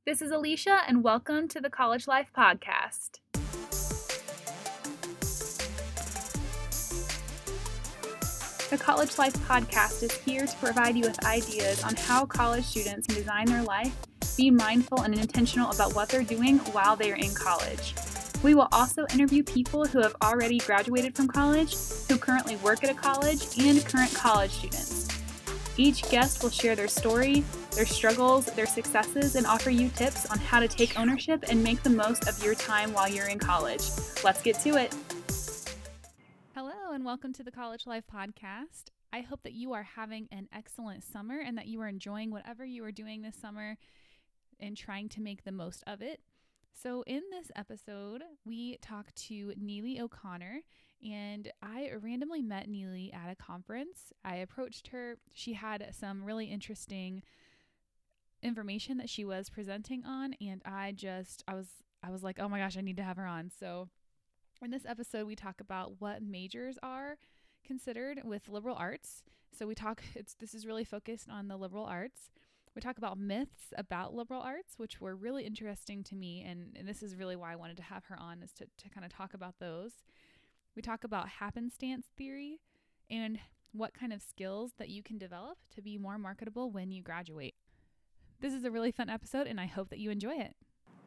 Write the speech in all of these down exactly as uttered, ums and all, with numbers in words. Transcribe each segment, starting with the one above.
This is Alicia, and welcome to the College Life Podcast. The College Life Podcast is here to provide you with ideas on how college students can design their life, be mindful and intentional about what they're doing while they are in college. We will also interview people who have already graduated from college, who currently work at a college, and current college students. Each guest will share their story, their struggles, their successes, and offer you tips on how to take ownership and make the most of your time while you're in college. Let's get to it. Hello, and welcome to the College Life Podcast. I hope that you are having an excellent summer and that you are enjoying whatever you are doing this summer and trying to make the most of it. So in this episode, we talk to Neely O'Connor, and I randomly met Neely at a conference. I approached her. She had some really interesting information that she was presenting on, and I just, I was, I was like, oh my gosh, I need to have her on. So in this episode, we talk about what majors are considered with liberal arts. So we talk, it's, this is really focused on the liberal arts. We talk about myths about liberal arts, which were really interesting to me. And, and this is really why I wanted to have her on, is to, to kind of talk about those. We talk about happenstance theory and what kind of skills that you can develop to be more marketable when you graduate. This is a really fun episode, and I hope that you enjoy it.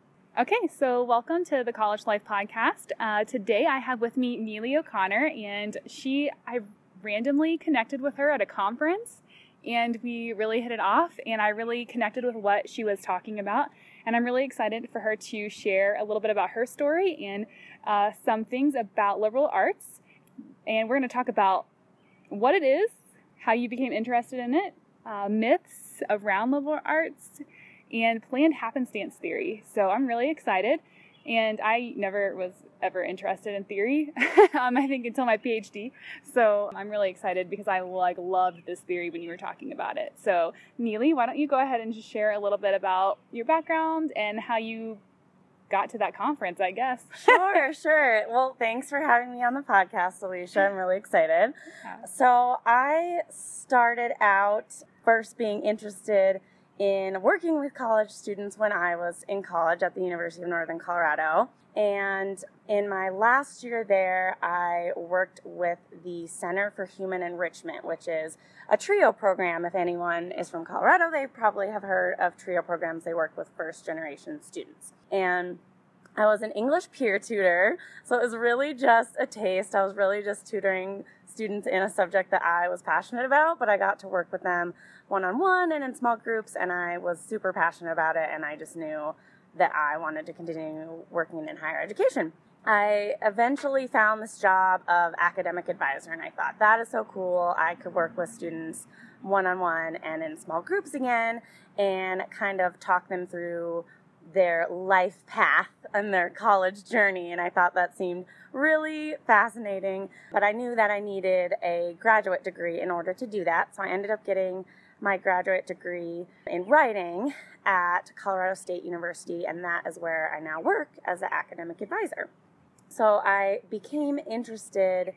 Okay, so welcome to the College Life Podcast. Uh, today I have with me Neely O'Connor, and she, I randomly connected with her at a conference, and we really hit it off, and I really connected with what she was talking about. And I'm really excited for her to share a little bit about her story and uh, some things about liberal arts. And we're going to talk about what it is, how you became interested in it, uh, myths around liberal arts, and planned happenstance theory. So I'm really excited. And I never was ever interested in theory, um, I think until my PhD. So I'm really excited because I like loved this theory when you were talking about it. So Neely, why don't you go ahead and just share a little bit about your background and how you got to that conference, I guess. Sure, sure. Well, thanks for having me on the podcast, Alicia. I'm really excited. Yeah. So I started out first being interested in working with college students when I was in college at the University of Northern Colorado. And in my last year there, I worked with the Center for Human Enrichment, which is a TRIO program. If anyone is from Colorado, they probably have heard of TRIO programs. They work with first-generation students. And I was an English peer tutor, so it was really just a taste. I was really just tutoring students in a subject that I was passionate about, but I got to work with them one-on-one and in small groups, and I was super passionate about it, and I just knew that I wanted to continue working in higher education. I eventually found this job of academic advisor, and I thought, that is so cool. I could work with students one-on-one and in small groups again and kind of talk them through their life path and their college journey, and I thought that seemed really fascinating, but I knew that I needed a graduate degree in order to do that, so I ended up getting my graduate degree in writing at Colorado State University, and that is where I now work as an academic advisor. So I became interested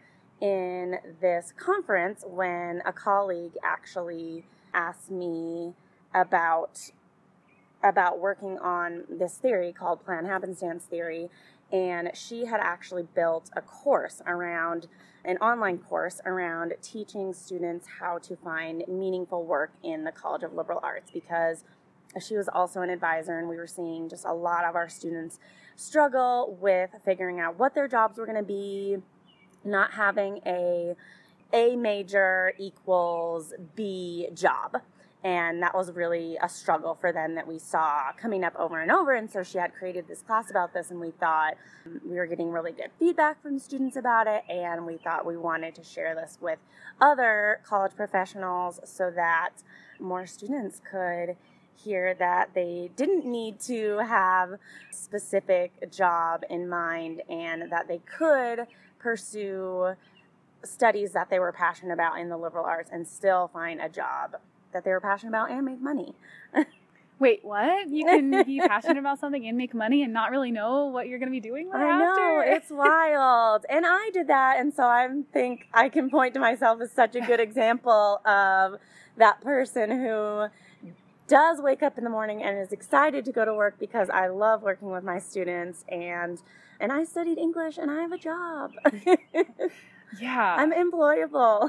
in this conference when a colleague actually asked me about about working on this theory called planned happenstance theory, and she had actually built a course around, an online course around teaching students how to find meaningful work in the College of Liberal Arts, because she was also an advisor, and we were seeing just a lot of our students struggle with figuring out what their jobs were going to be, not having a A major equals B job. And that was really a struggle for them that we saw coming up over and over. And so she had created this class about this, and we thought we were getting really good feedback from students about it. And we thought we wanted to share this with other college professionals so that more students could hear that they didn't need to have a specific job in mind, and that they could pursue studies that they were passionate about in the liberal arts and still find a job that they were passionate about and make money. Wait, what? You can be passionate about something and make money and not really know what you're going to be doing right I after? know, it's wild. And I did that, and so I think I can point to myself as such a good example of that person who does wake up in the morning and is excited to go to work because I love working with my students, and and I studied English and I have a job. Yeah. I'm employable.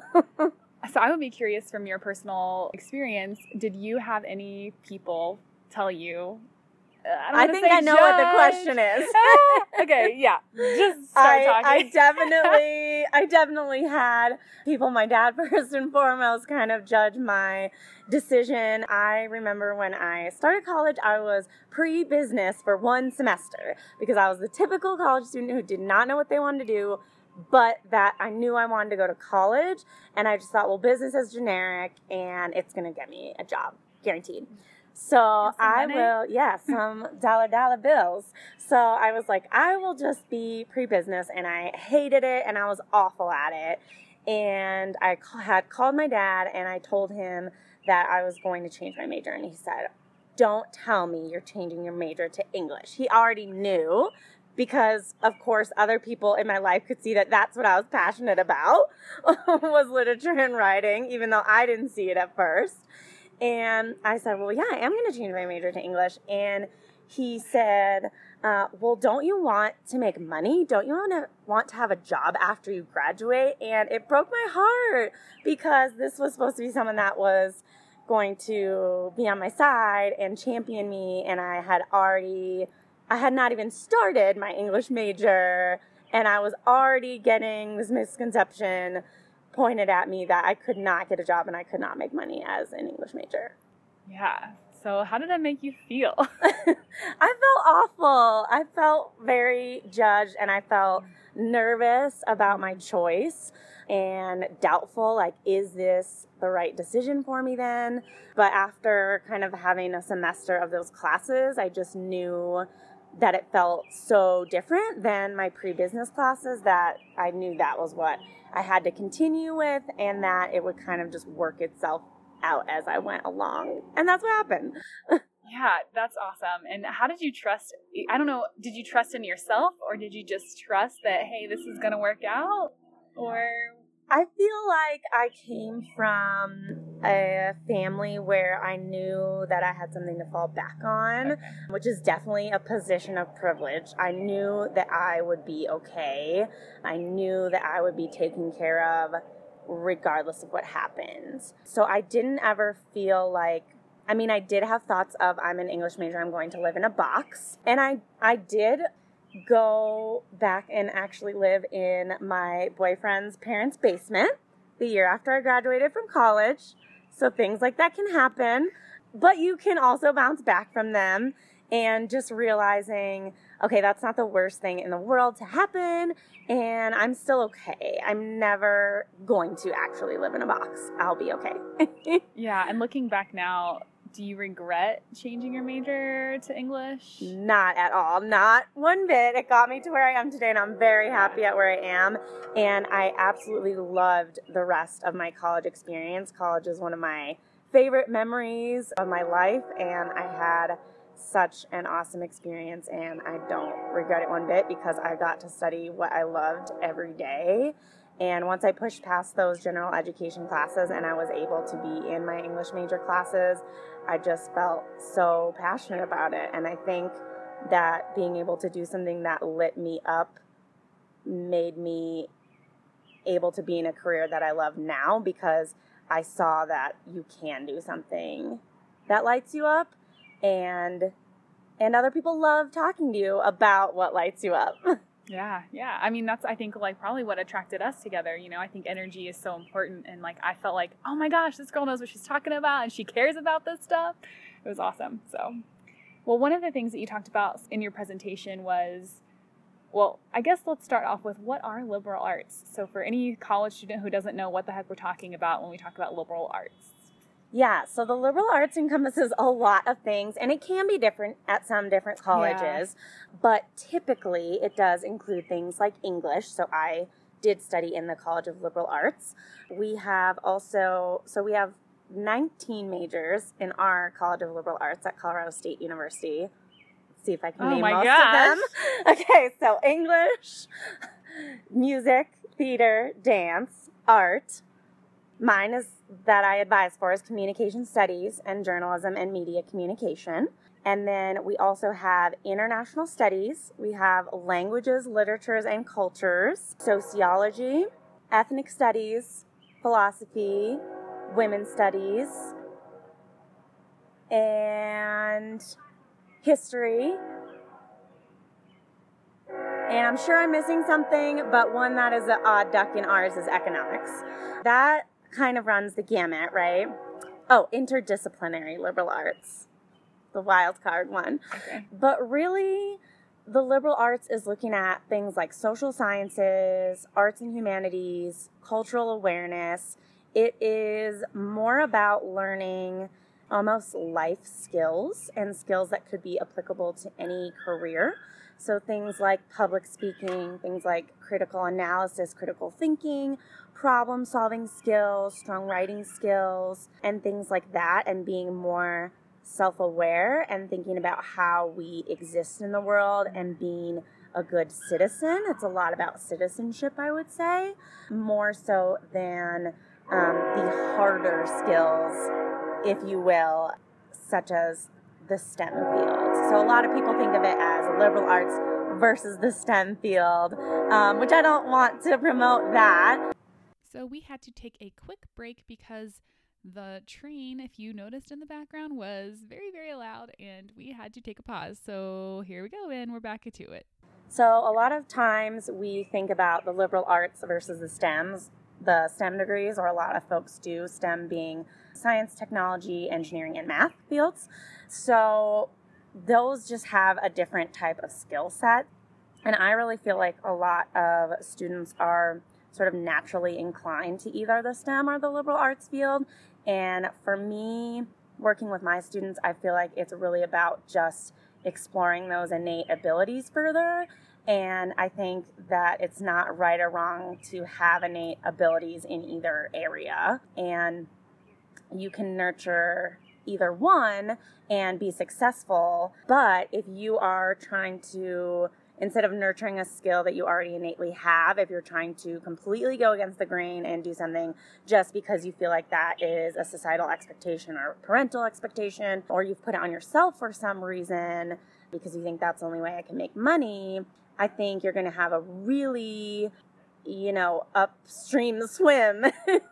So I would be curious, from your personal experience, did you have any people tell you, uh, I, don't I think I know judge. What the question is. Okay, yeah. Just start I, talking. I definitely, I definitely had people, my dad first and foremost, kind of judge my decision. I remember when I started college, I was pre-business for one semester because I was the typical college student who did not know what they wanted to do, but that I knew I wanted to go to college, and I just thought, well, business is generic, and it's going to get me a job, guaranteed. So I money. will, yeah, some dollar dollar bills. So I was like, I will just be pre-business, and I hated it, and I was awful at it. And I had called my dad, and I told him that I was going to change my major, and he said, don't tell me you're changing your major to English. He already knew, because, of course, other people in my life could see that that's what I was passionate about, was literature and writing, even though I didn't see it at first. And I said, well, yeah, I am going to change my major to English. And he said, uh, well, don't you want to make money? Don't you want to want to have a job after you graduate? And it broke my heart, because this was supposed to be someone that was going to be on my side and champion me. And I had already... I had not even started my English major, and I was already getting this misconception pointed at me that I could not get a job and I could not make money as an English major. Yeah. So how did that make you feel? I felt awful. I felt very judged, and I felt nervous about my choice and doubtful, like, is this the right decision for me then? But after kind of having a semester of those classes, I just knew that it felt so different than my pre-business classes that I knew that was what I had to continue with, and that it would kind of just work itself out as I went along. And that's what happened. Yeah, that's awesome. And how did you trust, I don't know, did you trust in yourself, or did you just trust that, hey, this is going to work out? Or... I feel like I came from a family where I knew that I had something to fall back on, which is definitely a position of privilege. I knew that I would be okay. I knew that I would be taken care of regardless of what happens. So I didn't ever feel like, I mean, I did have thoughts of, I'm an English major, I'm going to live in a box. And I, I did go back and actually live in my boyfriend's parents' basement the year after I graduated from college. So things like that can happen, but you can also bounce back from them, and just realizing, okay, that's not the worst thing in the world to happen, and I'm still okay. I'm never going to actually live in a box. I'll be okay. Yeah, and looking back now, do you regret changing your major to English? Not at all. Not one bit. It got me to where I am today, and I'm very happy at where I am. And I absolutely loved the rest of my college experience. College is one of my favorite memories of my life, and I had such an awesome experience, and I don't regret it one bit, because I got to study what I loved every day. And once I pushed past those general education classes and I was able to be in my English major classes, I just felt so passionate about it. And I think that being able to do something that lit me up made me able to be in a career that I love now, because I saw that you can do something that lights you up, and and other people love talking to you about what lights you up. Yeah, yeah. I mean, that's, I think, like, probably what attracted us together. You know, I think energy is so important. And, like, I felt like, oh, my gosh, this girl knows what she's talking about, and she cares about this stuff. It was awesome. So, well, one of the things that you talked about in your presentation was, well, I guess let's start off with, what are liberal arts? So for any college student who doesn't know what the heck we're talking about when we talk about liberal arts. Yeah, so the liberal arts encompasses a lot of things, and it can be different at some different colleges, yeah. But typically it does include things like English. So I did study in the College of Liberal Arts. We have also, so we have nineteen majors in our College of Liberal Arts at Colorado State University. Let's see if I can oh name my most gosh. of them. Okay, so English, music, theater, dance, art. Mine is that I advise for is communication studies and journalism and media communication. And then we also have international studies. We have languages, literatures, and cultures, sociology, ethnic studies, philosophy, women's studies, and history. And I'm sure I'm missing something, but one that is an odd duck in ours is economics. That kind of runs the gamut, right? Oh, interdisciplinary liberal arts, the wild card one. Okay. But really, the liberal arts is looking at things like social sciences, arts and humanities, cultural awareness. It is more about learning almost life skills and skills that could be applicable to any career. So things like public speaking, things like critical analysis, critical thinking, problem-solving skills, strong writing skills, and things like that, and being more self-aware and thinking about how we exist in the world and being a good citizen. It's a lot about citizenship, I would say, more so than um, the harder skills, if you will, such as the STEM field. So a lot of people think of it as liberal arts versus the STEM field, um, which I don't want to promote that. So we had to take a quick break because the train, if you noticed in the background, was very, very loud, and we had to take a pause. So here we go, and we're back into it. So a lot of times we think about the liberal arts versus the STEMs, the STEM degrees, or a lot of folks do, STEM being science, technology, engineering, and math fields. So those just have a different type of skill set. And I really feel like a lot of students are sort of naturally inclined to either the STEM or the liberal arts field. And for me, working with my students, I feel like it's really about just exploring those innate abilities further. And I think that it's not right or wrong to have innate abilities in either area. And you can nurture either one and be successful. But if you are trying to, instead of nurturing a skill that you already innately have, if you're trying to completely go against the grain and do something just because you feel like that is a societal expectation or parental expectation, or you've put it on yourself for some reason because you think that's the only way I can make money, I think you're going to have a really, you know, upstream swim,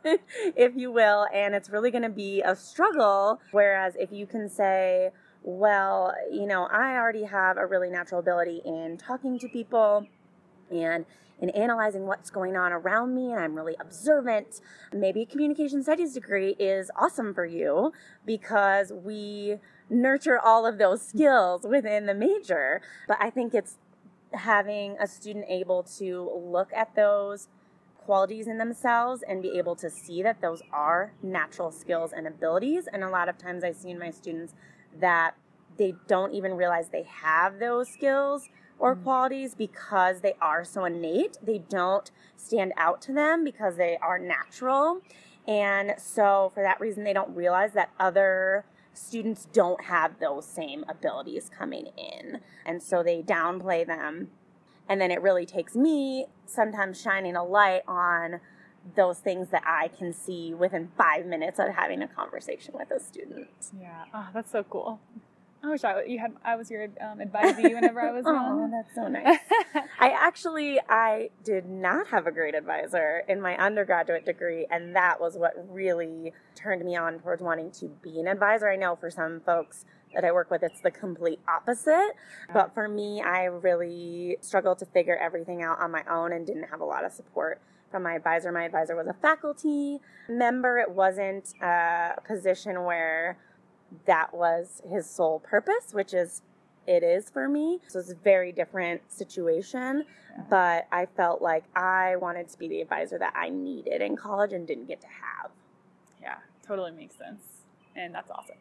if you will, and it's really going to be a struggle. Whereas if you can say, well, you know, I already have a really natural ability in talking to people and in analyzing what's going on around me, and I'm really observant, maybe a communication studies degree is awesome for you because we nurture all of those skills within the major. But I think it's having a student able to look at those qualities in themselves and be able to see that those are natural skills and abilities. And a lot of times I see in my students that they don't even realize they have those skills or mm-hmm. qualities because they are so innate. They don't stand out to them because they are natural. And so for that reason, they don't realize that other students don't have those same abilities coming in. And so they downplay them. And then it really takes me sometimes shining a light on those things that I can see within five minutes of having a conversation with a student. Yeah. Oh, that's so cool. I wish I, you had, I was your um, advisee whenever I was young. Oh, that's so nice. I actually, I did not have a great advisor in my undergraduate degree, and that was what really turned me on towards wanting to be an advisor. I know for some folks that I work with, it's the complete opposite. But for me, I really struggled to figure everything out on my own and didn't have a lot of support from my advisor. My advisor was a faculty member. It wasn't a position where that was his sole purpose, which is, it is for me. So it's a very different situation, yeah. But I felt like I wanted to be the advisor that I needed in college and didn't get to have. Yeah, totally makes sense. And that's awesome.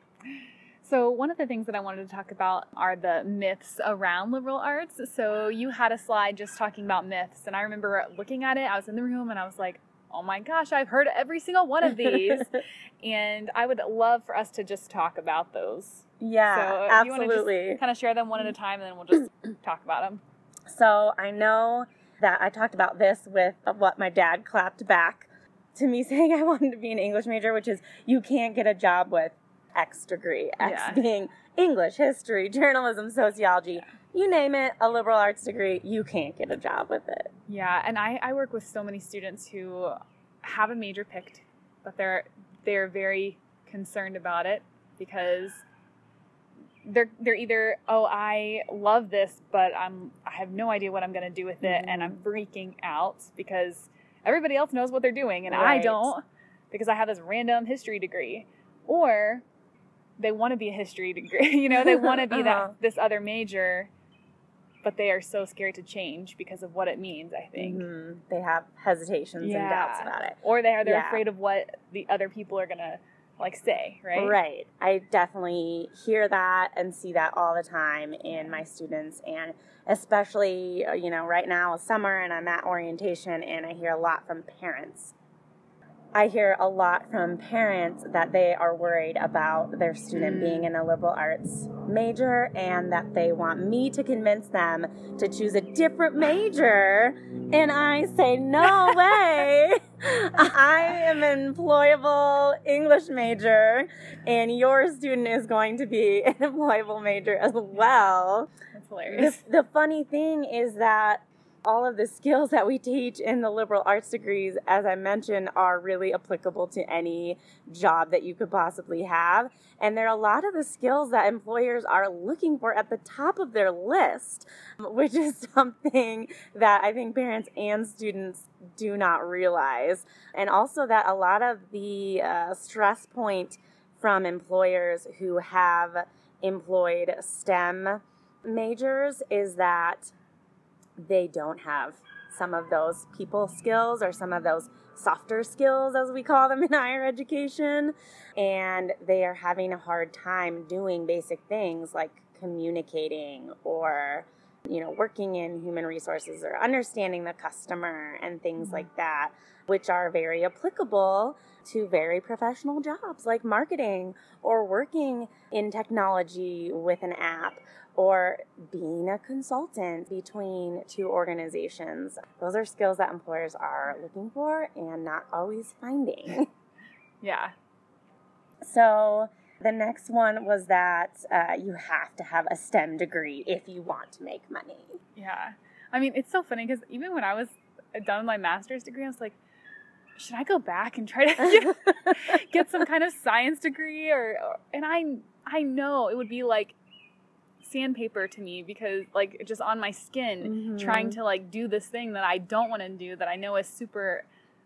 So one of the things that I wanted to talk about are the myths around liberal arts. So you had a slide just talking about myths, and I remember looking at it, I was in the room and I was like, oh my gosh, I've heard every single one of these. And I would love for us to just talk about those. Yeah, so if absolutely. you want to just kind of share them one at a time, and then we'll just talk about them. So I know that I talked about this with what my dad clapped back to me saying I wanted to be an English major, which is you can't get a job with X degree, X Yeah. being English, history, journalism, sociology, Yeah. you name it, a liberal arts degree, you can't get a job with it. Yeah, and I, I work with so many students who have a major picked, but they're they're very concerned about it because they're they're either, oh, I love this, but I'm I have no idea what I'm going to do with it, mm-hmm. and I'm freaking out because everybody else knows what they're doing, and right. I don't because I have this random history degree. Or they want to be a history degree, you know, they want to be uh-huh. that this other major, but they are so scared to change because of what it means, I think. Mm-hmm. They have hesitations yeah. and doubts about it. Or they are, they're yeah. afraid of what the other people are going to, like, say, right? Right. I definitely hear that and see that all the time in my students, and especially, you know, right now it's summer and I'm at orientation, and I hear a lot from parents. I hear a lot from parents that they are worried about their student being in a liberal arts major and that they want me to convince them to choose a different major. And I say, no way. I am an employable English major, and your student is going to be an employable major as well. That's hilarious. The, the funny thing is that all of the skills that we teach in the liberal arts degrees, as I mentioned, are really applicable to any job that you could possibly have. And there are a lot of the skills that employers are looking for at the top of their list, which is something that I think parents and students do not realize. And also that a lot of the uh, stress point from employers who have employed STEM majors is that they don't have some of those people skills or some of those softer skills, as we call them in higher education, and they are having a hard time doing basic things like communicating or, you know, working in human resources or understanding the customer and things mm-hmm. like that, which are very applicable to very professional jobs like marketing or working in technology with an app or being a consultant between two organizations. Those are skills that employers are looking for and not always finding. Yeah. So the next one was that uh, you have to have a STEM degree if you want to make money. Yeah. I mean, it's so funny because even when I was done with my master's degree, I was like, should I go back and try to get, get some kind of science degree? Or, or and I I know it would be like sandpaper to me because like just on my skin mm-hmm. trying to like do this thing that I don't want to do that I know is super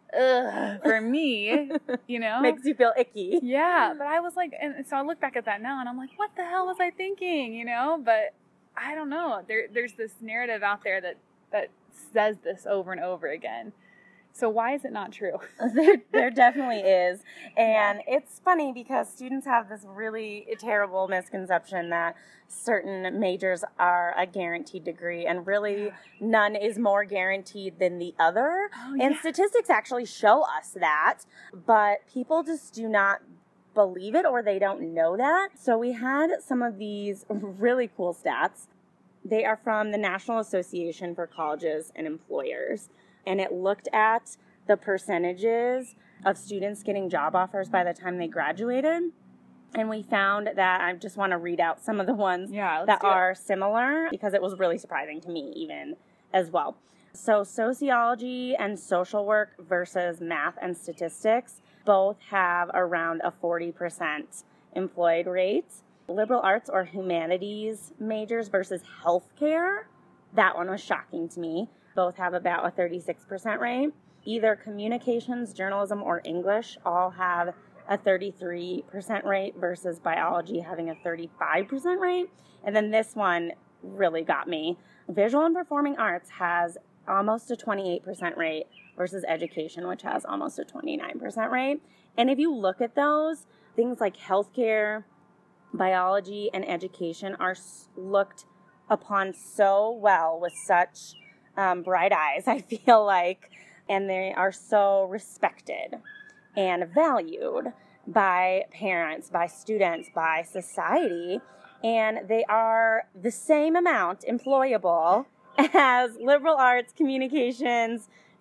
ugh for me, you know? Makes you feel icky. Yeah, but I was like, and so I look back at that now and I'm like, what the hell was I thinking, you know? But I don't know. There there's this narrative out there that that says this over and over again. So why is it not true? there, there definitely is. And it's funny because students have this really terrible misconception that certain majors are a guaranteed degree, and really yeah. none is more guaranteed than the other. Oh, and yeah. statistics actually show us that, but people just do not believe it or they don't know that. So we had some of these really cool stats. They are from the National Association for Colleges and Employers. And it looked at the percentages of students getting job offers by the time they graduated. And we found that, I just want to read out some of the ones yeah, that are similar because it was really surprising to me even as well. So sociology and social work versus math and statistics both have around a forty percent employed rate. Liberal arts or humanities majors versus healthcare, that one was shocking to me. Both have about a thirty-six percent rate. Either communications, journalism, or English all have a thirty-three percent rate versus biology having a thirty-five percent rate. And then this one really got me. Visual and performing arts has almost a twenty-eight percent rate versus education, which has almost a twenty-nine percent rate. And if you look at those, things like healthcare, biology, and education are looked upon so well with such Um, bright eyes, I feel like, and they are so respected and valued by parents, by students, by society, and they are the same amount employable as liberal arts, communications,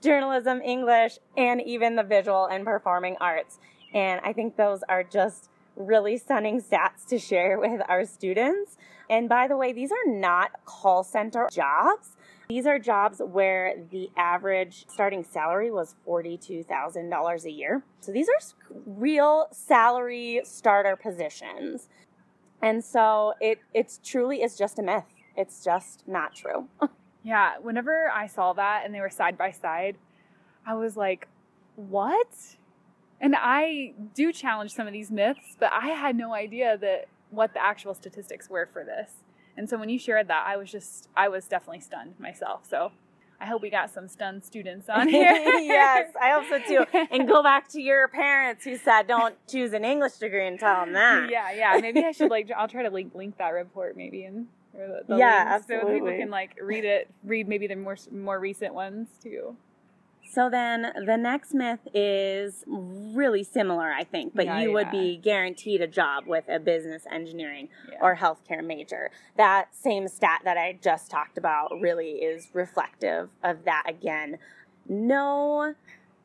journalism, English, and even the visual and performing arts. And I think those are just really stunning stats to share with our students. And by the way, these are not call center jobs. These are jobs where the average starting salary was forty-two thousand dollars a year. So these are real salary starter positions. And so it it's truly is just a myth. It's just not true. Yeah, whenever I saw that and they were side by side, I was like, what? And I do challenge some of these myths, but I had no idea that what the actual statistics were for this. And so when you shared that, I was just, I was definitely stunned myself. So I hope we got some stunned students on here. Yes, I hope so too. And go back to your parents who said don't choose an English degree and tell them that. Yeah, yeah. Maybe I should like, I'll try to link, link that report maybe in or the, the yeah, links absolutely. so people can like read it, read maybe the more more recent ones too. So then the next myth is really similar, I think, but yeah, you yeah. would be guaranteed a job with a business engineering yeah. or healthcare major. That same stat that I just talked about really is reflective of that again. No,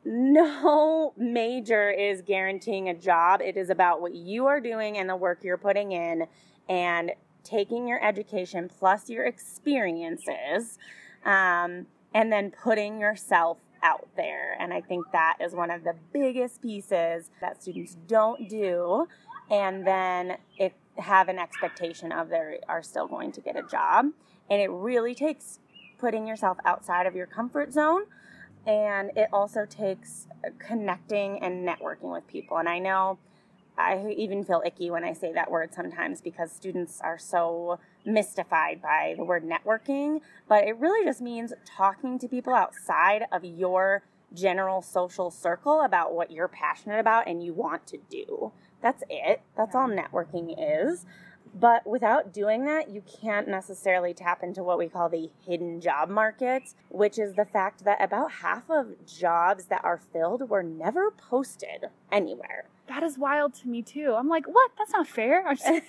no major is guaranteeing a job. It is about what you are doing and the work you're putting in and taking your education plus your experiences um, and then putting yourself out there. And I think that is one of the biggest pieces that students don't do and then it have an expectation of they are still going to get a job. And it really takes putting yourself outside of your comfort zone, and it also takes connecting and networking with people. And I know I even feel icky when I say that word sometimes because students are so mystified by the word networking, but it really just means talking to people outside of your general social circle about what you're passionate about and you want to do. That's it. That's all networking is. But without doing that, you can't necessarily tap into what we call the hidden job market, which is the fact that about half of jobs that are filled were never posted anywhere. That is wild to me too. I'm like, what? That's not fair. I'm just...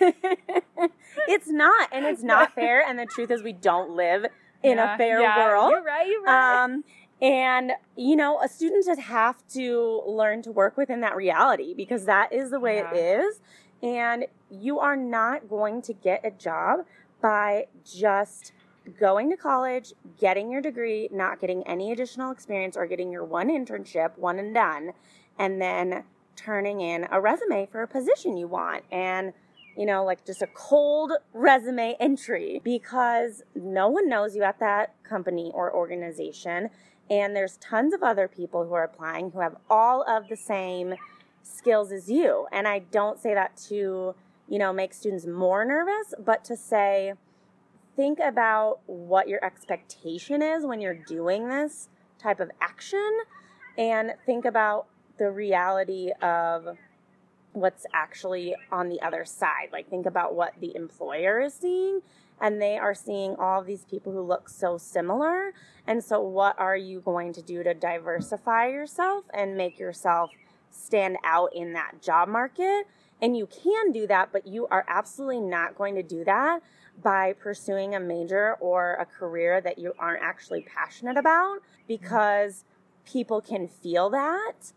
It's not, and it's not fair. And the truth is, we don't live in yeah, a fair yeah, world. You're right. You're right. Um, and you know, a student just have to learn to work within that reality because that is the way yeah. it is. And you are not going to get a job by just going to college, getting your degree, not getting any additional experience, or getting your one internship, one and done, and then turning in a resume for a position you want. And, you know, like just a cold resume entry because no one knows you at that company or organization. And there's tons of other people who are applying who have all of the same skills as you. And I don't say that to, you know, make students more nervous, but to say, think about what your expectation is when you're doing this type of action and think about the reality of what's actually on the other side. Like think about what the employer is seeing, and they are seeing all of these people who look so similar. And so what are you going to do to diversify yourself and make yourself stand out in that job market? And you can do that, but you are absolutely not going to do that by pursuing a major or a career that you aren't actually passionate about, because people can feel that.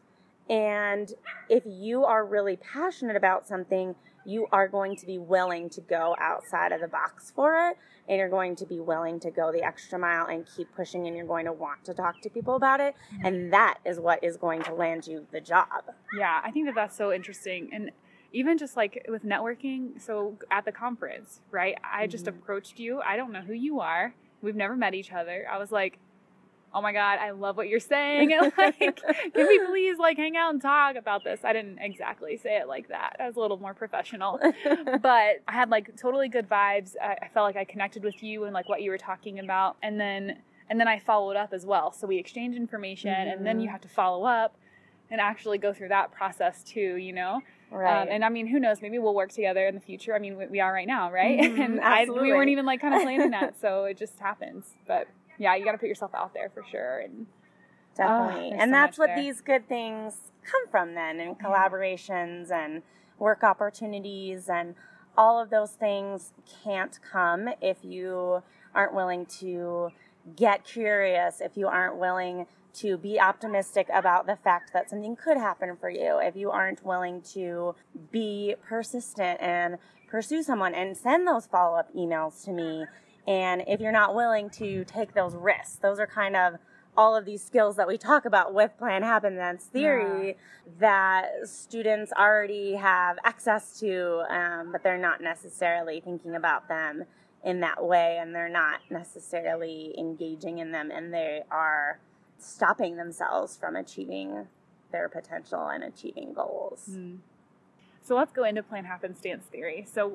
And if you are really passionate about something, you are going to be willing to go outside of the box for it, and you're going to be willing to go the extra mile and keep pushing, and you're going to want to talk to people about it, and that is what is going to land you the job. Yeah, I think that that's so interesting. And even just like with networking, so at the conference, right, I just mm-hmm. approached you. I don't know who you are. We've never met each other. I was like, oh my God, I love what you're saying. And like, can we please like hang out and talk about this? I didn't exactly say it like that. I was a little more professional, but I had like totally good vibes. I, I felt like I connected with you and like what you were talking about. And then, and then I followed up as well. So we exchanged information mm-hmm. and then you have to follow up and actually go through that process too, you know? Right. Um, and I mean, who knows, maybe we'll work together in the future. I mean, we, we are right now, right? Mm-hmm, and I, we weren't even like kind of planning that. So it just happens. But yeah, you got to put yourself out there for sure. And definitely. Oh, and so that's what there. These good things come from then, and collaborations yeah. and work opportunities, and all of those things can't come if you aren't willing to get curious, if you aren't willing to be optimistic about the fact that something could happen for you if you aren't willing to be persistent and pursue someone and send those follow-up emails to me. And if you're not willing to take those risks, those are kind of all of these skills that we talk about with Plan Happen Dance Theory yeah. that students already have access to, um, but they're not necessarily thinking about them in that way, and they're not necessarily engaging in them, and they are stopping themselves from achieving their potential and achieving goals. Mm. So let's go into Plan Happen Dance Theory. So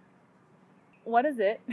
what is it?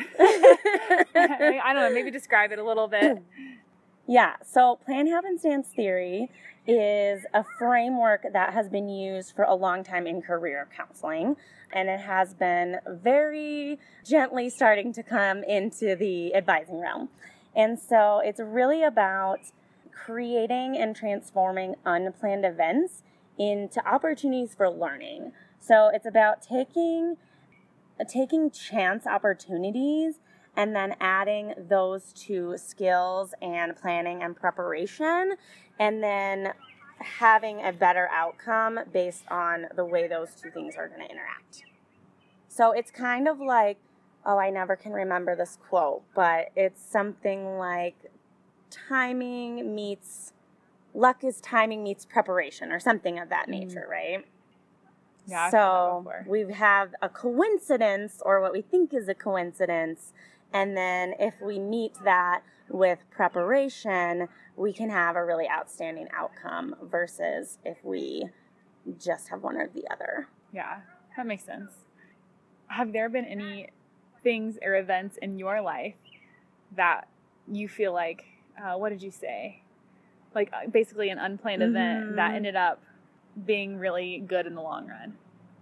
I don't know, maybe describe it a little bit. Yeah, so Plan Happen Dance Theory is a framework that has been used for a long time in career counseling, and it has been very gently starting to come into the advising realm. And so it's really about creating and transforming unplanned events into opportunities for learning. So it's about taking taking chance opportunities and then adding those to skills and planning and preparation, and then having a better outcome based on the way those two things are going to interact. So it's kind of like, oh, I never can remember this quote, but it's something like timing meets, luck is timing meets preparation, or something of that nature, mm. right? Yeah, so we have a coincidence, or what we think is a coincidence, and then if we meet that with preparation, we can have a really outstanding outcome versus if we just have one or the other. Yeah, that makes sense. Have there been any things or events in your life that you feel like, uh, what did you say? Like basically an unplanned mm-hmm. event that ended up being really good in the long run?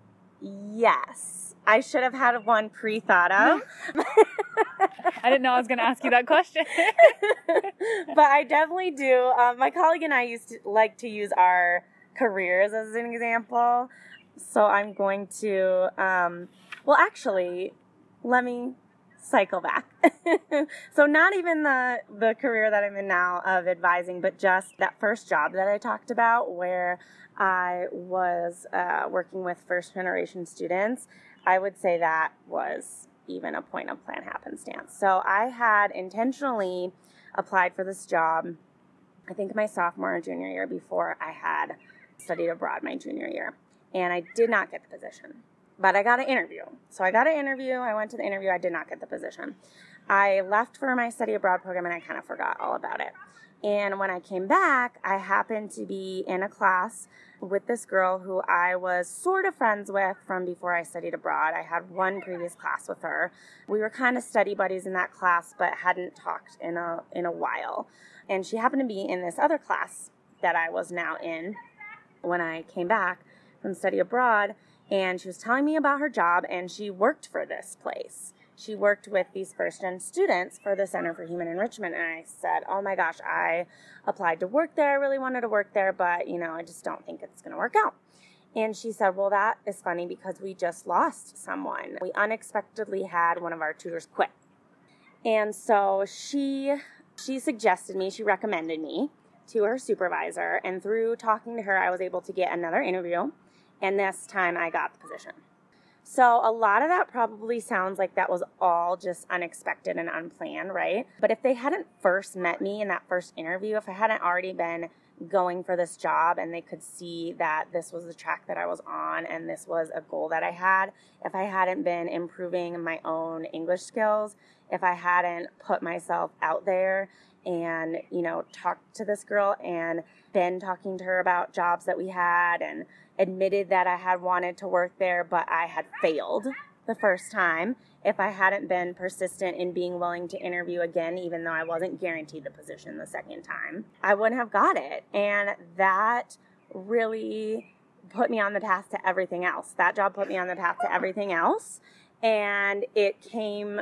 Yes. I should have had one pre-thought of. I didn't know I was going to ask you that question. But I definitely do. Um, my colleague and I used to like to use our careers as an example. So I'm going to, um, well, actually, let me cycle back. So not even the, the career that I'm in now of advising, but just that first job that I talked about where I was uh, working with first generation students. I would say that was even a point of Plan Happenstance. So I had intentionally applied for this job, I think my sophomore or junior year, before I had studied abroad my junior year. And I did not get the position, but I got an interview. So I got an interview. I went to the interview. I did not get the position. I left for my study abroad program and I kind of forgot all about it. And when I came back, I happened to be in a class with this girl who I was sort of friends with from before I studied abroad. I had one previous class with her. We were kind of study buddies in that class, but hadn't talked in a in a while. And she happened to be in this other class that I was now in when I came back from study abroad. And she was telling me about her job, and she worked for this place. She worked with these first-gen students for the Center for Human Enrichment, and I said, oh my gosh, I applied to work there. I really wanted to work there, but, you know, I just don't think it's going to work out. And she said, well, that is funny because we just lost someone. We unexpectedly had one of our tutors quit. And so she she suggested me, she recommended me to her supervisor, and through talking to her, I was able to get another interview, and this time I got the position. So a lot of that probably sounds like that was all just unexpected and unplanned, right? But if they hadn't first met me in that first interview, if I hadn't already been going for this job and they could see that this was the track that I was on and this was a goal that I had, if I hadn't been improving my own English skills, if I hadn't put myself out there and, you know, talked to this girl and been talking to her about jobs that we had and admitted that I had wanted to work there, but I had failed the first time, if I hadn't been persistent in being willing to interview again, even though I wasn't guaranteed the position the second time, I wouldn't have got it. And that really put me on the path to everything else. That job put me on the path to everything else. And it came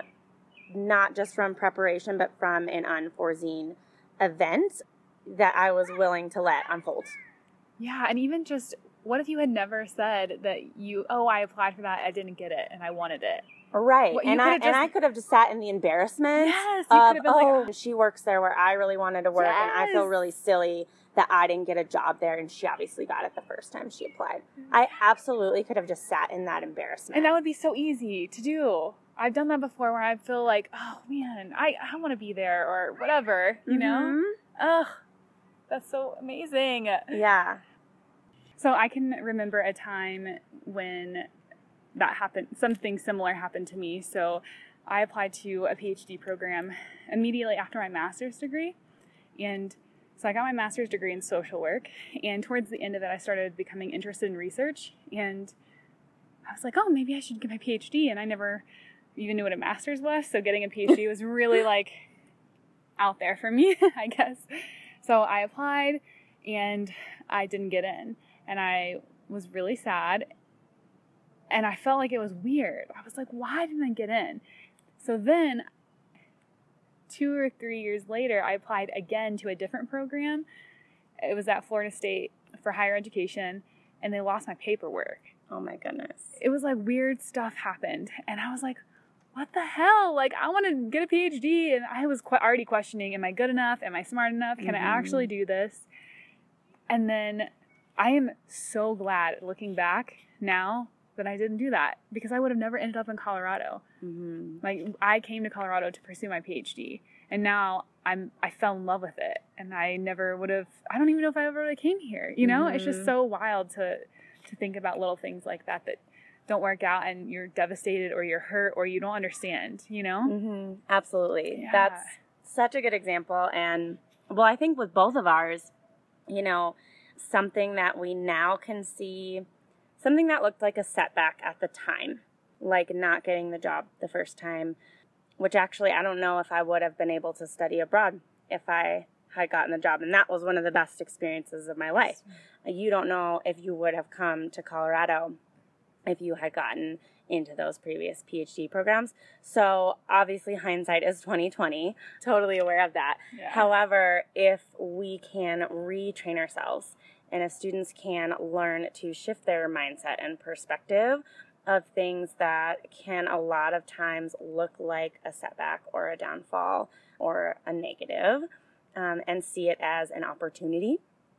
not just from preparation, but from an unforeseen event that I was willing to let unfold. Yeah, and even just, what if you had never said that you, oh, I applied for that, I didn't get it, and I wanted it? Right. What, you and I could've and just- I could have just sat in the embarrassment Yes, you of, could have been oh, like, she works there where I really wanted to work, and I feel Yes. really silly that I didn't get a job there, and she obviously got it the first time she applied. I absolutely could have just sat in that embarrassment. and that would be so easy to do. I've done that before where I feel like, oh man, I, I want to be there or whatever, you know? Mhm. Ugh, that's so amazing. Yeah. So I can remember a time when that happened, something similar happened to me. So I applied to a PhD program immediately after my master's degree. And so I got my master's degree in social work. And towards the end of it, I started becoming interested in research. And I was like, oh, maybe I should get my PhD. And I never even knew what a master's was. So getting a PhD was really like out there for me, I guess. So I applied and I didn't get in. And I was really sad. And I felt like it was weird. I was like, why didn't I get in? So then, two or three years later, I applied again to a different program. It was at Florida State for higher education, and they lost my paperwork. Oh my goodness. It was like weird stuff happened. And I was like, what the hell? Like, I want to get a PhD. And I was qu- already questioning, am I good enough? Am I smart enough? Can Mhm. I actually do this? And then I am so glad looking back now that I didn't do that, because I would have never ended up in Colorado. Mm-hmm. Like, I came to Colorado to pursue my PhD, and now I'm I fell in love with it, and I never would have. I don't even know if I ever really came here. You know, Mm-hmm. it's just so wild to to think about little things like that that don't work out, and you're devastated, or you're hurt, or you don't understand. You know? Mm-hmm. Absolutely. Yeah. That's such a good example. And well, I think with both of ours, you know, something that we now can see, something that looked like a setback at the time, like not getting the job the first time, which actually I don't know if I would have been able to study abroad if I had gotten the job. And that was one of the best experiences of my life. You don't know if you would have come to Colorado if you had gotten into those previous PhD programs. So obviously hindsight is twenty twenty, totally aware of that. Yeah. However, if we can retrain ourselves, and if students can learn to shift their mindset and perspective of things that can a lot of times look like a setback or a downfall or a negative, um, and see it as an opportunity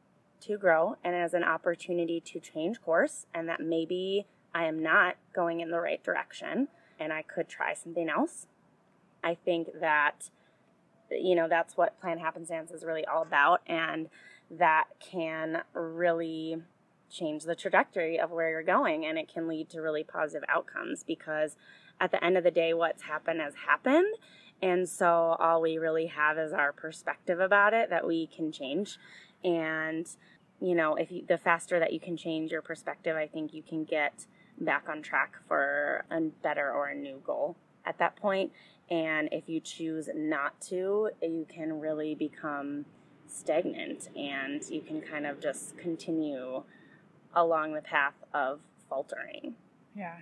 to grow and as an opportunity to change course, and that maybe I am not going in the right direction and I could try something else. I think that, you know, that's what Plan Happenstance is really all about, and that can really change the trajectory of where you're going, and it can lead to really positive outcomes, because at the end of the day, what's happened has happened. And so all we really have is our perspective about it that we can change. And, you know, if you, the faster that you can change your perspective, I think you can get back on track for a better or a new goal at that point. And if you choose not to, you can really become stagnant, and you can kind of just continue along the path of faltering. Yeah.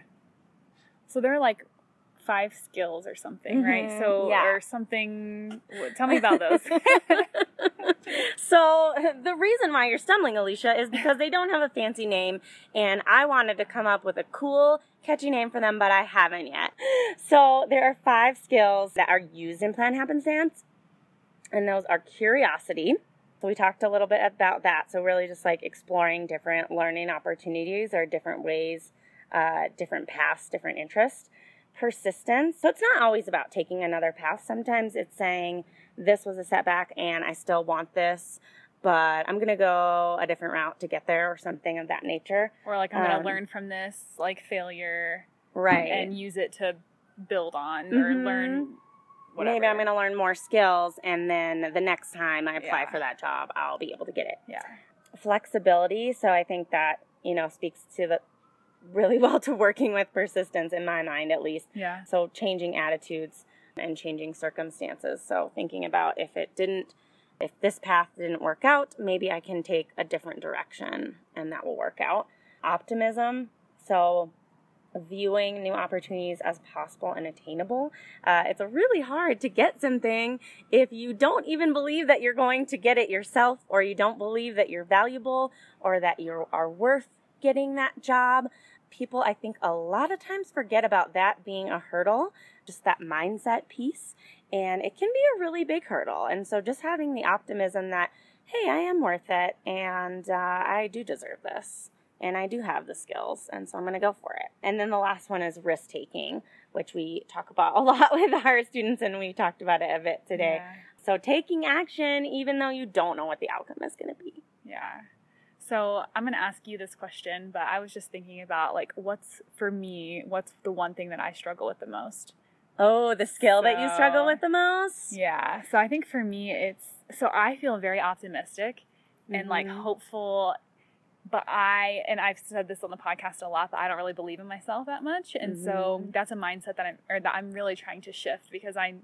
So there are like five skills or something, Mm-hmm. right? So, Yeah. or something. Tell me about those. So the reason why you're stumbling, Alicia, is because they don't have a fancy name, and I wanted to come up with a cool, catchy name for them, but I haven't yet. So there are five skills that are used in Plan Happenstance, and those are curiosity. So we talked a little bit about that. So really just like exploring different learning opportunities or different ways, uh, different paths, different interests. Persistence. So it's not always about taking another path. Sometimes it's saying, this was a setback and I still want this, but I'm going to go a different route to get there, or something of that nature. Or like, I'm going to Um, learn from this, like, failure. Right. And use it to build on or Mhm. learn whatever. Maybe I'm going to learn more skills, and then the next time I apply Yeah. for that job, I'll be able to get it. Yeah. Flexibility. So I think that, you know, speaks to the really well to working with persistence, in my mind at least. Yeah. So changing attitudes and changing circumstances. So thinking about, if it didn't, if this path didn't work out, maybe I can take a different direction and that will work out. Optimism. So viewing new opportunities as possible and attainable. Uh, it's really hard to get something if you don't even believe that you're going to get it yourself, or you don't believe that you're valuable, or that you are worth getting that job. people, I think, a lot of times forget about that being a hurdle, just that mindset piece. And it can be a really big hurdle. And so just having the optimism that, hey, I am worth it, and uh, I do deserve this, and I do have the skills, and so I'm going to go for it. And then the last one is risk-taking, which we talk about a lot with our students, and we talked about it a bit today. Yeah. So taking action, even though you don't know what the outcome is going to be. Yeah. So I'm going to ask you this question, but I was just thinking about, like, what's, for me, what's the one thing that I struggle with the most? Oh, the skill so, that you struggle with the most? Yeah. So I think for me, it's, so I feel very optimistic and, mm-hmm. like, hopeful, but I, and I've said this on the podcast a lot, but I don't really believe in myself that much. And mm-hmm. so that's a mindset that I'm, or that I'm really trying to shift, because I,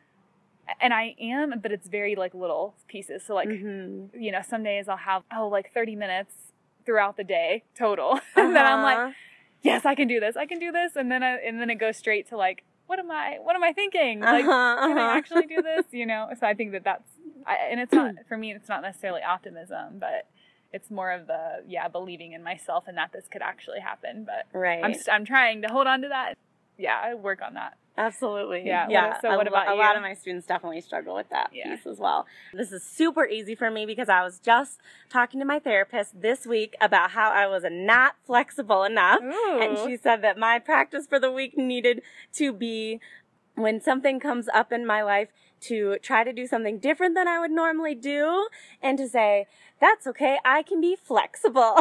and I am, but it's very, like, little pieces. So, like, mm-hmm. you know, some days I'll have, oh, like thirty minutes throughout the day total. Uh-huh. And then I'm like, yes, I can do this. I can do this. And then, I, and then it goes straight to, like, what am I, what am I thinking? Like, uh-huh, uh-huh. can I actually do this? You know? So I think that that's, I, and it's not, for me, it's not necessarily optimism, but it's more of the, yeah, believing in myself and that this could actually happen. But right. I'm, I'm trying to hold on to that. Yeah, I work on that. Absolutely. Yeah. yeah. What, so what a, about a you? lot of my students definitely struggle with that yeah. piece as well. This is super easy for me because I was just talking to my therapist this week about how I was not flexible enough. Ooh. And she said that my practice for the week needed to be, when something comes up in my life, to try to do something different than I would normally do, and to say, that's okay, I can be flexible.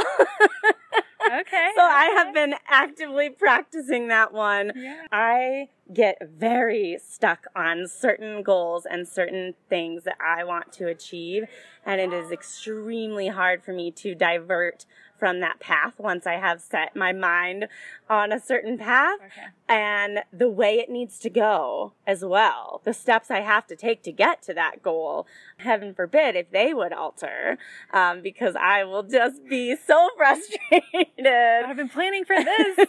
Okay. So I have been actively practicing that one. Yeah. I get very stuck on certain goals and certain things that I want to achieve, and it is extremely hard for me to divert from that path once I have set my mind on a certain path okay. and the way it needs to go as well. The steps I have to take to get to that goal, heaven forbid if they would alter, um, because I will just be so frustrated. I've been planning for this.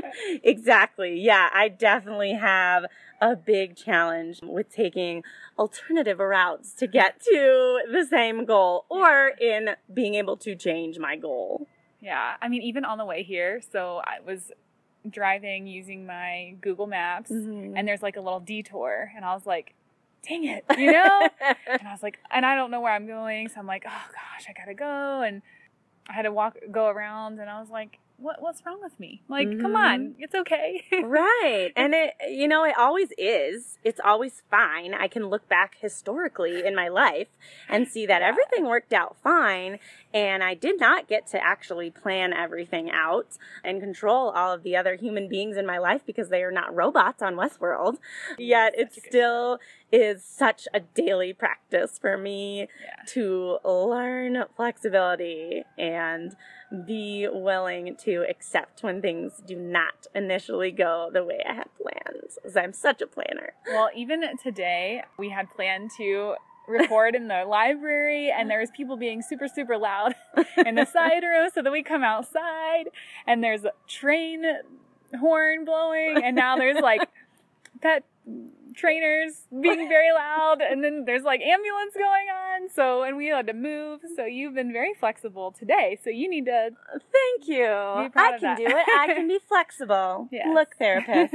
Exactly. Yeah, I definitely have a big challenge with taking alternative routes to get to the same goal, or in being able to change my goal. Yeah. I mean, even on the way here, so I was driving using my Google Maps, mm-hmm. and there's like a little detour, and I was like, dang it, you know? And I was like, and I don't know where I'm going, so I'm like, oh gosh, I gotta go, and I had to walk, go around, and I was like, What what's wrong with me? Like, mm-hmm. come on, it's okay. Right. And it, you know, it always is. It's always fine. I can look back historically in my life and see that yeah. everything worked out fine, and I did not get to actually plan everything out and control all of the other human beings in my life because they are not robots on Westworld. Yet it still is such a daily practice for me yeah. to learn flexibility and be willing to accept when things do not initially go the way I had planned, because I'm such a planner. Well, even today, we had planned to record in the library, and there was people being super, super loud in the side room, so then we come outside, and there's a train horn blowing, and now there's, like, pet trainers being very loud, and then there's like ambulance going on, so, and we had to move, so you've been very flexible today, so you need to thank you I can that. do it. I can be flexible. Yes. Look, therapist.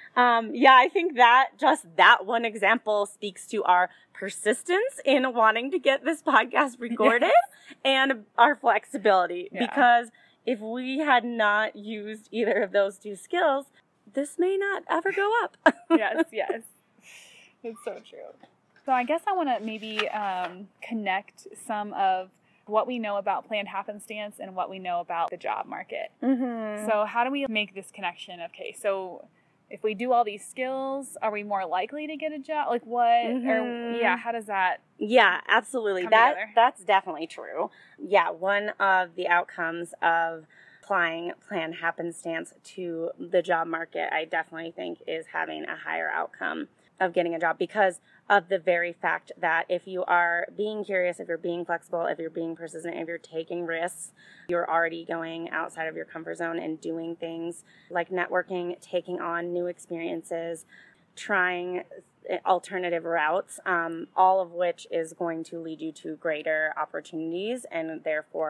um yeah I think that just that one example speaks to our persistence in wanting to get this podcast recorded yes. and our flexibility, yeah. because if we had not used either of those two skills, this may not ever go up. Yes, yes. It's so true. So I guess I want to maybe um, connect some of what we know about planned happenstance and what we know about the job market. Mm-hmm. So how do we make this connection? Okay, so if we do all these skills, are we more likely to get a job? Like what? Mm-hmm. Or yeah, how does that? Yeah, absolutely. Come That together? That's definitely true. Yeah, one of the outcomes of applying planned happenstance to the job market, I definitely think, is having a higher outcome of getting a job, because of the very fact that if you are being curious, if you're being flexible, if you're being persistent, if you're taking risks, you're already going outside of your comfort zone and doing things like networking, taking on new experiences, trying alternative routes, um, all of which is going to lead you to greater opportunities and therefore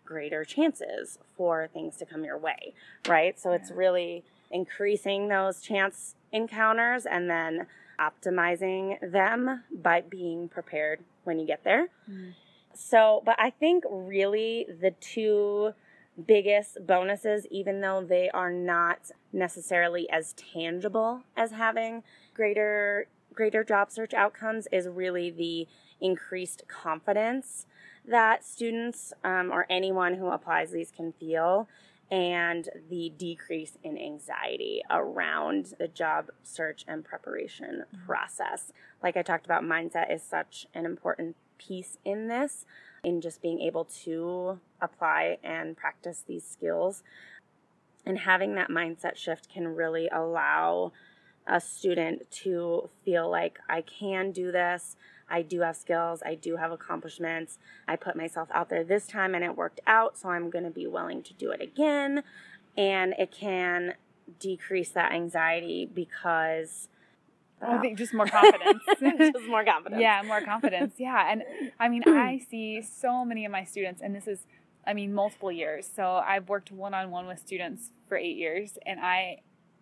greater chances for things to come your way, right? So it's really increasing those chance encounters and then optimizing them by being prepared when you get there. Mm. So, but I think really the two biggest bonuses, even though they are not necessarily as tangible as having greater greater job search outcomes, is really the increased confidence that students um, or anyone who applies these can feel, and the decrease in anxiety around the job search and preparation process. Like I talked about, mindset is such an important piece in this, in just being able to apply and practice these skills. And having that mindset shift can really allow a student to feel like, I can do this, I do have skills, I do have accomplishments, I put myself out there this time and it worked out, so I'm going to be willing to do it again. And it can decrease that anxiety because... Uh, I think just more confidence. just more confidence. Yeah, more confidence. Yeah. And I mean, I see so many of my students, and this is, I mean, multiple years. So I've worked one-on-one with students for eight years, and I,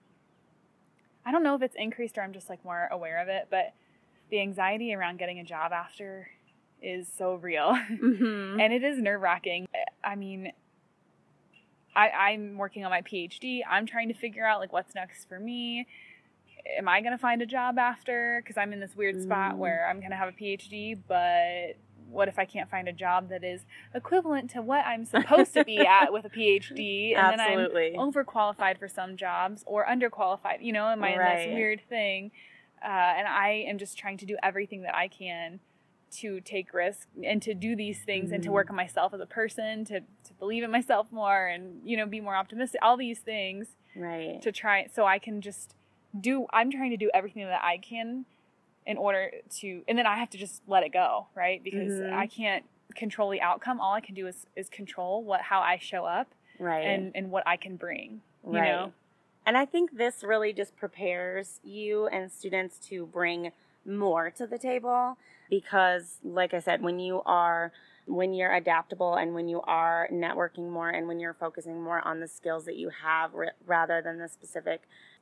I don't know if it's increased or I'm just like more aware of it, but the anxiety around getting a job after is so real. Mm-hmm. And it is nerve-wracking. I mean, I, I'm working on my P H D. I'm trying to figure out like what's next for me. Am I going to find a job after? Because I'm in this weird spot mm. where I'm going to have a P H D, but what if I can't find a job that is equivalent to what I'm supposed to be at with a P H D? And Absolutely. Then I'm overqualified for some jobs or underqualified, you know, am I right. in this weird thing? Uh, and I am just trying to do everything that I can to take risks and to do these things mm. and to work on myself as a person, to, to believe in myself more and, you know, be more optimistic, all these things right. to try so I can just do, I'm trying to do everything that I can in order to, and then I have to just let it go, right? Because mm-hmm. I can't control the outcome. All I can do is, is control what, how I show up right. and, and what I can bring, you right. know? And I think this really just prepares you and students to bring more to the table because, like I said, when you are, when you're adaptable and when you are networking more and when you're focusing more on the skills that you have r- rather than the specific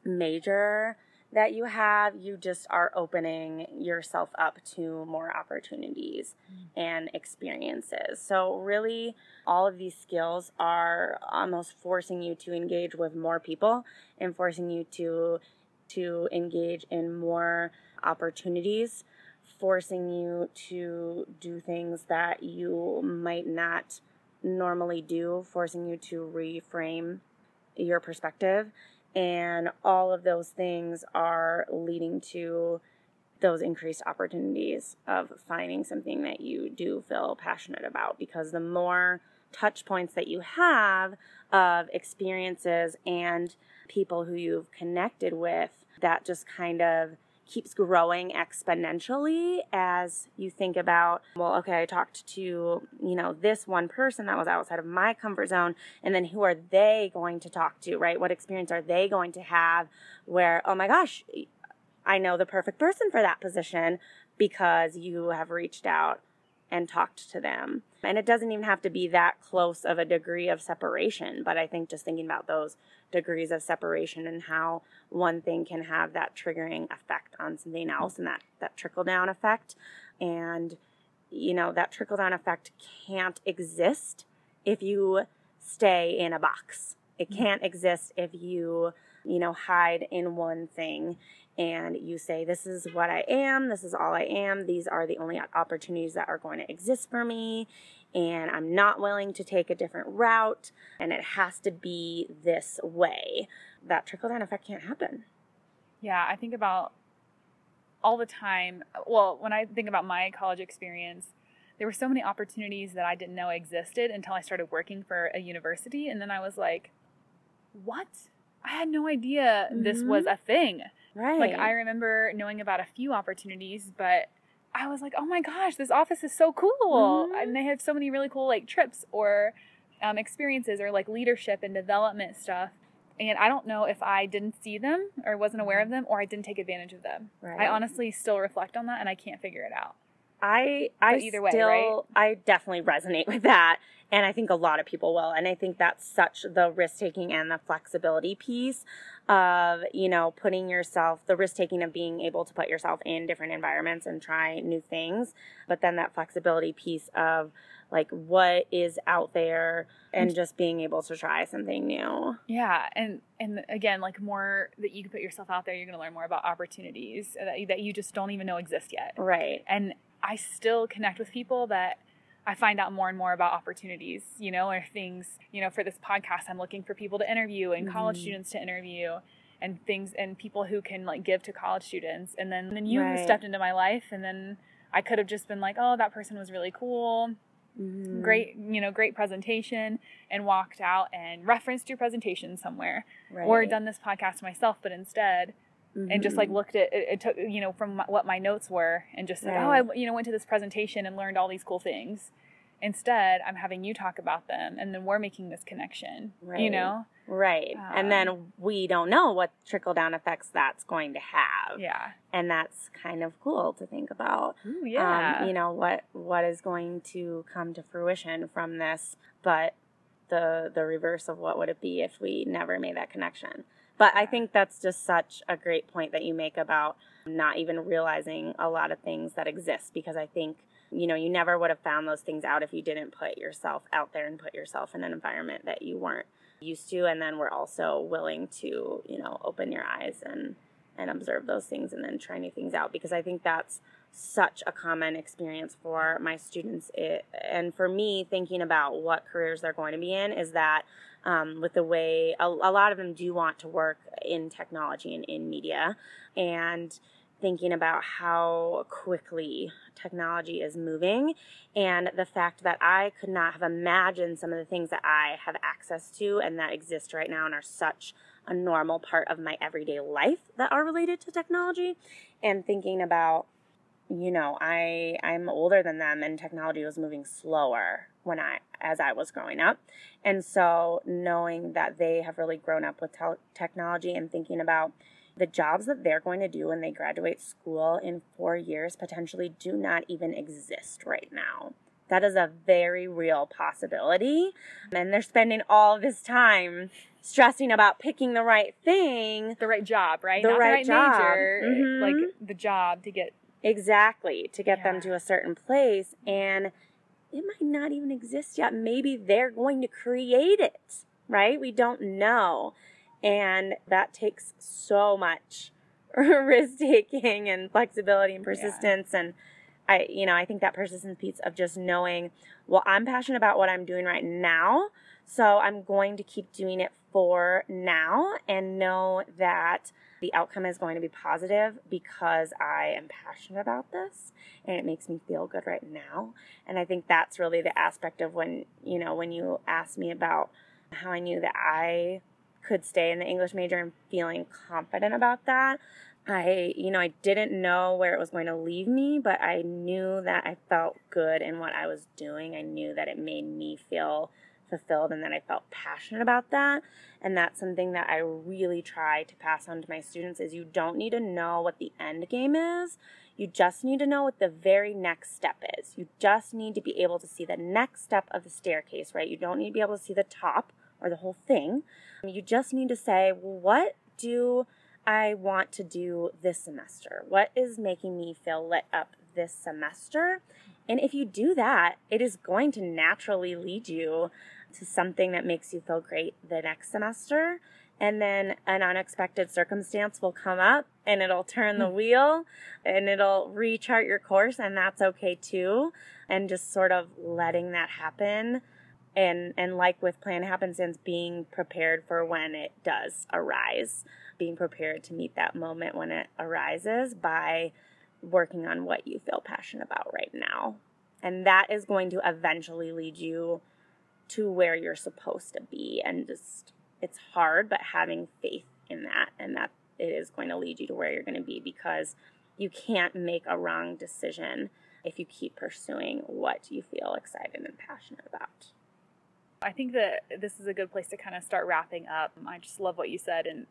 major that you have, you just are opening yourself up to more opportunities mm. and experiences. So really, all of these skills are almost forcing you to engage with more people and forcing you to to engage in more opportunities, forcing you to do things that you might not normally do, forcing you to reframe your perspective. And all of those things are leading to those increased opportunities of finding something that you do feel passionate about. Because the more touch points that you have of experiences and people who you've connected with, that just kind of keeps growing exponentially as you think about, well, okay, I talked to, you know, this one person that was outside of my comfort zone, and then who are they going to talk to, right? What experience are they going to have where, oh my gosh, I know the perfect person for that position because you have reached out and talked to them. And it doesn't even have to be that close of a degree of separation, but I think just thinking about those degrees of separation and how one thing can have that triggering effect on something else and that, that trickle-down effect. And, you know, that trickle-down effect can't exist if you stay in a box. It can't exist if you, you know, hide in one thing and you say, this is what I am, this is all I am, these are the only opportunities that are going to exist for me, and I'm not willing to take a different route, and it has to be this way. That trickle-down effect can't happen. Yeah, I think about all the time, well, when I think about my college experience, there were so many opportunities that I didn't know existed until I started working for a university, and then I was like, what? I had no idea mm-hmm. this was a thing. Right. Like, I remember knowing about a few opportunities, but I was like, oh my gosh, this office is so cool. Mm-hmm. And they have so many really cool, like, trips or um, experiences or, like, leadership and development stuff. And I don't know if I didn't see them or wasn't aware of them or I didn't take advantage of them. Right. I honestly still reflect on that and I can't figure it out. I, I either way, still, right? I definitely resonate with that. And I think a lot of people will. And I think that's such the risk-taking and the flexibility piece of, you know, putting yourself, the risk-taking of being able to put yourself in different environments and try new things. But then that flexibility piece of, like, what is out there and just being able to try something new. Yeah. And, and again, like, more that you can put yourself out there, you're going to learn more about opportunities that, that you just don't even know exist yet. Right. And I still connect with people that I find out more and more about opportunities, you know, or things, you know, for this podcast, I'm looking for people to interview and mm-hmm. college students to interview and things and people who can, like, give to college students. And then, then you right. stepped into my life, and then I could have just been like, oh, that person was really cool. Mm-hmm. Great, you know, great presentation, and walked out and referenced your presentation somewhere right. or done this podcast myself, but instead mm-hmm. and just like looked at it, it took, you know, from my, what my notes were and just said, right. oh, I, you know, went to this presentation and learned all these cool things. Instead, I'm having you talk about them, and then we're making this connection, right. you know? Right. Um, and then we don't know what trickle-down effects that's going to have. Yeah. And that's kind of cool to think about. Ooh, yeah. Um, you know, what what is going to come to fruition from this, but the the reverse of what would it be if we never made that connection. But I think that's just such a great point that you make about not even realizing a lot of things that exist, because I think, you know, you never would have found those things out if you didn't put yourself out there and put yourself in an environment that you weren't used to. And then we're also willing to, you know, open your eyes and, and observe those things and then try new things out, because I think that's such a common experience for my students. It, and for me, thinking about what careers they're going to be in, is that um, with the way a, a lot of them do want to work in technology and in media, and thinking about how quickly technology is moving, and the fact that I could not have imagined some of the things that I have access to and that exist right now and are such a normal part of my everyday life that are related to technology, and thinking about, you know, I, I'm older than them, and technology was moving slower when I, as I was growing up. And so knowing that they have really grown up with te- technology and thinking about the jobs that they're going to do when they graduate school in four years potentially do not even exist right now. That is a very real possibility. And they're spending all this time stressing about picking the right thing. The right job, right? The Not right the right job. major, Mm-hmm. like the job to get. Exactly, to get Yeah. them to a certain place. And it might not even exist yet. Maybe they're going to create it, right? We don't know. And that takes so much risk-taking and flexibility and persistence. Yeah. And I, you know, I think that persistence piece of just knowing, well, I'm passionate about what I'm doing right now, so I'm going to keep doing it for now and know that the outcome is going to be positive because I am passionate about this and it makes me feel good right now. And I think that's really the aspect of when, you know, when you asked me about how I knew that I could stay in the English major and feeling confident about that. I, you know, I didn't know where it was going to leave me, but I knew that I felt good in what I was doing. I knew that it made me feel fulfilled and that I felt passionate about that. And that's something that I really try to pass on to my students, is you don't need to know what the end game is. You just need to know what the very next step is. You just need to be able to see the next step of the staircase, right? You don't need to be able to see the top or the whole thing. You just need to say, well, what do I want to do this semester? What is making me feel lit up this semester? And if you do that, it is going to naturally lead you to something that makes you feel great the next semester. And then an unexpected circumstance will come up and it'll turn the wheel and it'll rechart your course, and that's okay too. And just sort of letting that happen. And and like with Planned Happenstance, being prepared for when it does arise, being prepared to meet that moment when it arises by working on what you feel passionate about right now. And that is going to eventually lead you to where you're supposed to be. And just, it's hard, but having faith in that, and that it is going to lead you to where you're going to be, because you can't make a wrong decision if you keep pursuing what you feel excited and passionate about. I think that this is a good place to kind of start wrapping up. I just love what you said, and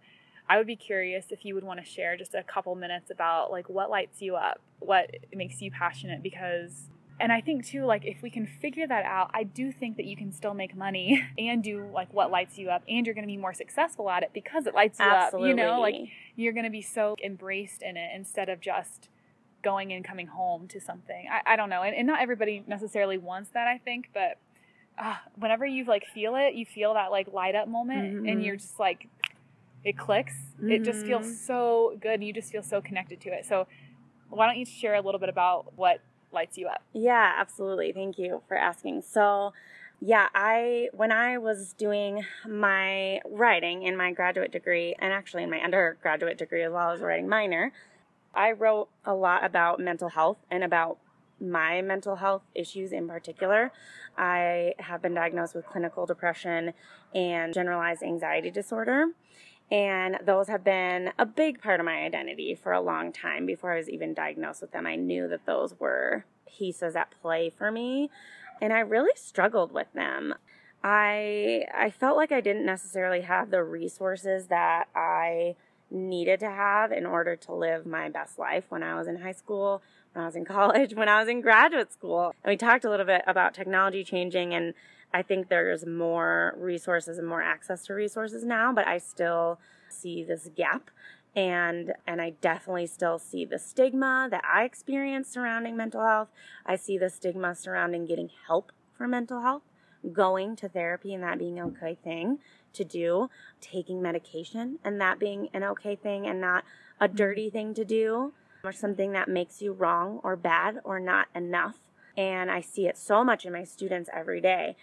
I would be curious if you would want to share just a couple minutes about like what lights you up, what makes you passionate, because, and I think too, like if we can figure that out, I do think that you can still make money and do like what lights you up, and you're going to be more successful at it because it lights you Absolutely. up, you know, like you're going to be so embraced in it instead of just going and coming home to something. I, I don't know. And, and not everybody necessarily wants that, I think, but uh, whenever you like feel it, you feel that like light up moment mm-hmm. and you're just like, it clicks. Mm-hmm. It just feels so good. And you just feel so connected to it. So why don't you share a little bit about what lights you up? Yeah, absolutely. Thank you for asking. So yeah, I, when I was doing my writing in my graduate degree, and actually in my undergraduate degree as well as writing minor, I wrote a lot about mental health and about my mental health issues in particular. I have been diagnosed with clinical depression and generalized anxiety disorder. And those have been a big part of my identity for a long time. Before I was even diagnosed with them, I knew that those were pieces at play for me. And I really struggled with them. I I felt like I didn't necessarily have the resources that I needed to have in order to live my best life when I was in high school, when I was in college, when I was in graduate school. And we talked a little bit about technology changing, and I think there's more resources and more access to resources now, but I still see this gap. And and I definitely still see the stigma that I experienced surrounding mental health. I see the stigma surrounding getting help for mental health, going to therapy and that being an okay thing to do, taking medication and that being an okay thing and not a dirty thing to do, or something that makes you wrong or bad or not enough. And I see it so much in my students every day.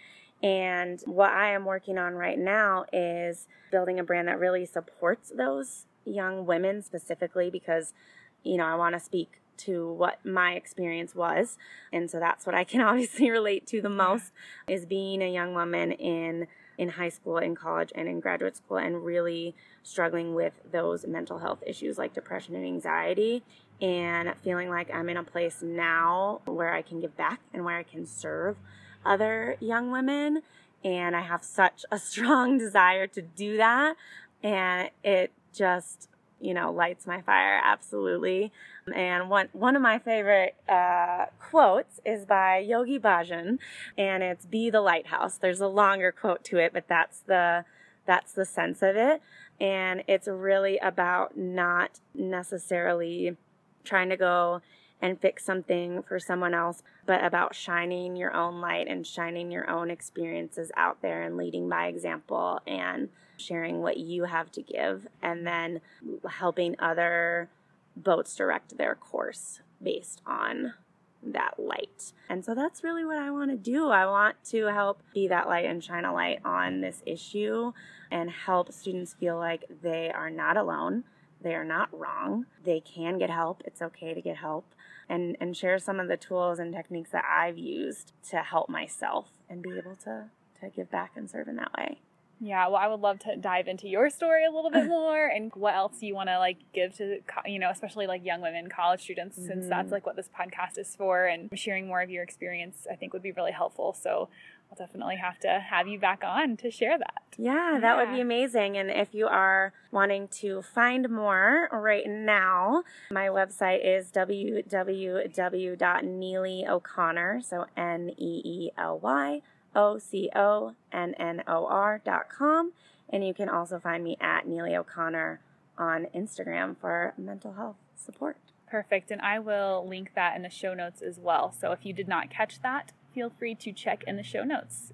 And what I am working on right now is building a brand that really supports those young women specifically, because, you know, I want to speak to what my experience was. And so that's what I can obviously relate to the most, is being a young woman in in high school, in college, and in graduate school, and really struggling with those mental health issues like depression and anxiety, and feeling like I'm in a place now where I can give back and where I can serve other young women. And I have such a strong desire to do that. And it just, you know, lights my fire. Absolutely. And one, one of my favorite uh, quotes is by Yogi Bhajan, and it's "Be the lighthouse." There's a longer quote to it, but that's the, that's the sense of it. And it's really about not necessarily trying to go and fix something for someone else, but about shining your own light and shining your own experiences out there and leading by example and sharing what you have to give, and then helping other boats direct their course based on that light. And so that's really what I want to do. I want to help be that light and shine a light on this issue and help students feel like they are not alone. They are not wrong. They can get help. It's okay to get help. And, and share some of the tools and techniques that I've used to help myself and be able to, to give back and serve in that way. Yeah, well, I would love to dive into your story a little bit more and what else you want to like give to, you know, especially like young women, college students, mm-hmm. since that's like what this podcast is for, and sharing more of your experience I think would be really helpful. So I'll definitely have to have you back on to share that. Yeah, that yeah. would be amazing. And if you are wanting to find more right now, my website is w w w dot neely o'connor, so N E E L Y O C O N N O R dot com. And you can also find me at Neely O'Connor on Instagram for mental health support. Perfect. And I will link that in the show notes as well. So if you did not catch that, feel free to check in the show notes.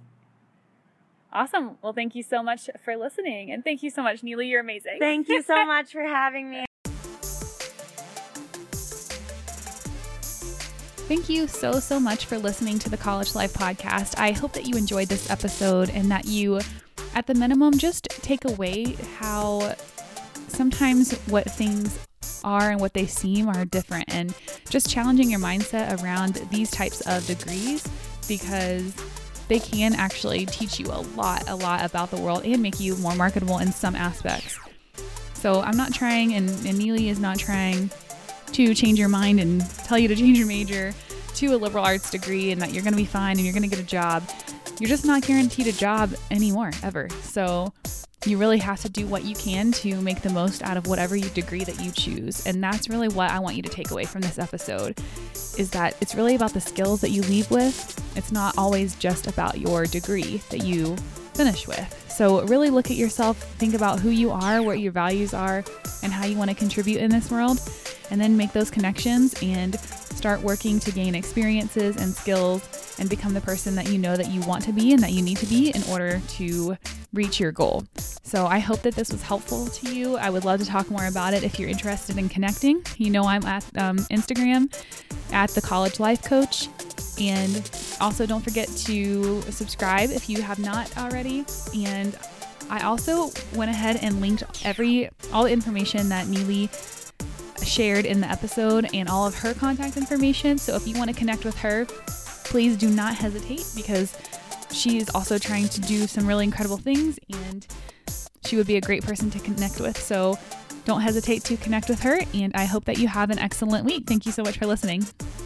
Awesome. Well, thank you so much for listening. And thank you so much, Neely. You're amazing. Thank you so much for having me. Thank you so, so much for listening to the College Life Podcast. I hope that you enjoyed this episode and that you, at the minimum, just take away how sometimes what things are and what they seem are different, and just challenging your mindset around these types of degrees, because they can actually teach you a lot, a lot about the world and make you more marketable in some aspects. So I'm not trying, and, and Neely is not trying to change your mind and tell you to change your major to a liberal arts degree and that you're going to be fine and you're going to get a job. You're just not guaranteed a job anymore, ever. So you really have to do what you can to make the most out of whatever degree that you choose. And that's really what I want you to take away from this episode, is that it's really about the skills that you leave with. It's not always just about your degree that you finish with. So really look at yourself, think about who you are, what your values are, and how you want to contribute in this world, and then make those connections and start working to gain experiences and skills and become the person that you know that you want to be and that you need to be in order to reach your goal. So I hope that this was helpful to you. I would love to talk more about it if you're interested in connecting. You know, I'm at um, Instagram at the College Life Coach. And also don't forget to subscribe if you have not already. And I also went ahead and linked every all the information that Neely shared in the episode and all of her contact information. So if you want to connect with her, please do not hesitate, because she is also trying to do some really incredible things and she would be a great person to connect with. So don't hesitate to connect with her, and I hope that you have an excellent week. Thank you so much for listening.